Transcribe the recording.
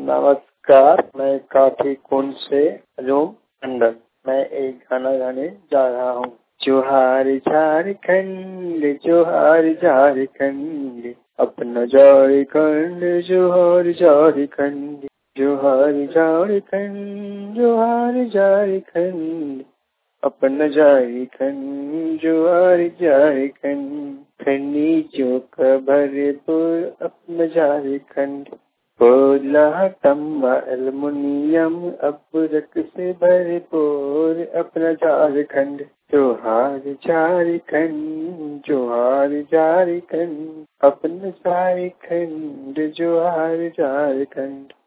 नमस्कार, मैं काठी कुंड से अजूम टंडन। मैं एक गाना गाने जा रहा हूँ। जोहार झारखंड, जोहार झारखंड, अपना झारखंड, जोहार झारखंड, जोहार झारखंड, जोहार झारखंड, अपना झारखंड, जोहार झारखंड, खनिजों का भरपूर अपना झारखंड, कोयला तांबा एल्युमिनियम अब्रक से भरपूर अपना झारखंड, जोहार झारखंड, जोहार झारखंड, अपना झारखंड, जोहार झारखंड।